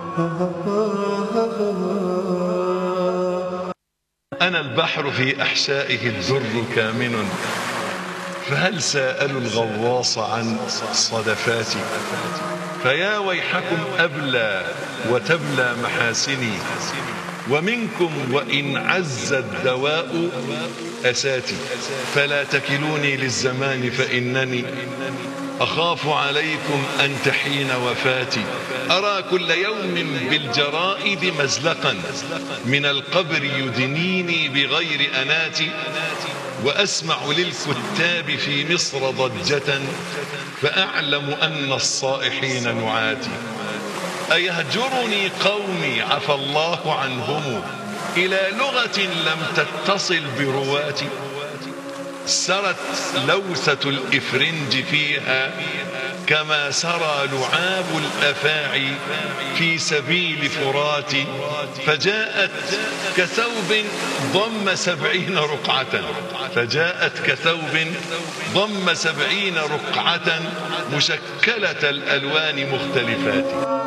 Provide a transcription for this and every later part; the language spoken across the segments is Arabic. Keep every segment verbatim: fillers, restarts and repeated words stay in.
أنا البحر في أحشائه الدر كامن، فهل سألوا الغواص عن صدفاتي؟ فيا ويحكم أبلى وتبلى محاسني، ومنكم وإن عز الدواء أساتي. فلا تكلوني للزمان فإنني أخاف عليكم أن تحين وفاتي. أرى كل يوم بالجرائد مزلقا من القبر يدنيني بغير أناتي، وأسمع للكتاب في مصر ضجة فأعلم أن الصائحين نعاتي. أيهجرني قومي عفى الله عنهم إلى لغة لم تتصل برواتي؟ سرت لوثة الإفرنج فيها كما سرى لعاب الأفاعي في سبيل فراتي، فجاءت كثوب ضم سبعين رقعة فجاءت كثوب ضم سبعين رقعة مشكلة الألوان مختلفات.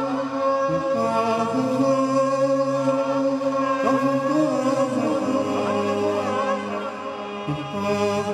Oh